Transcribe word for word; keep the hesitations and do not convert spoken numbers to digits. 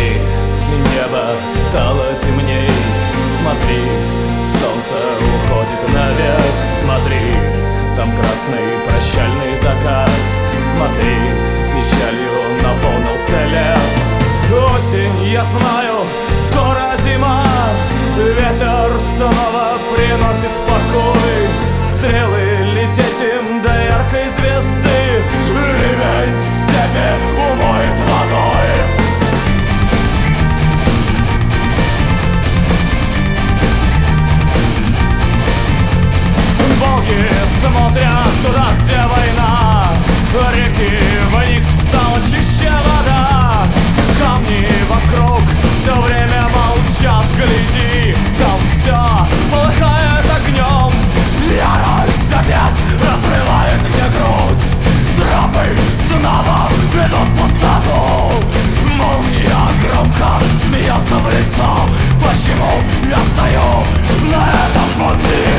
небо стало темней. Смотри, солнце уходит навек. Смотри, там красный прощальный закат. Смотри, печалью наполнился лес. Осень, я знаю, скоро зима. Ветер снова приносит покой. Стрелы лететь им до яркой звезды. Ливень степи умоет водой. Волки смотрят туда, где война. Реки, в них стала чище вода. Камни вокруг все время молчат. Гляди, там все полыхает огнем. Ярость опять разрывает мне грудь. Тропы снова ведут в пустоту. Молния громко смеется в лицо. Почему я стою на этом пути?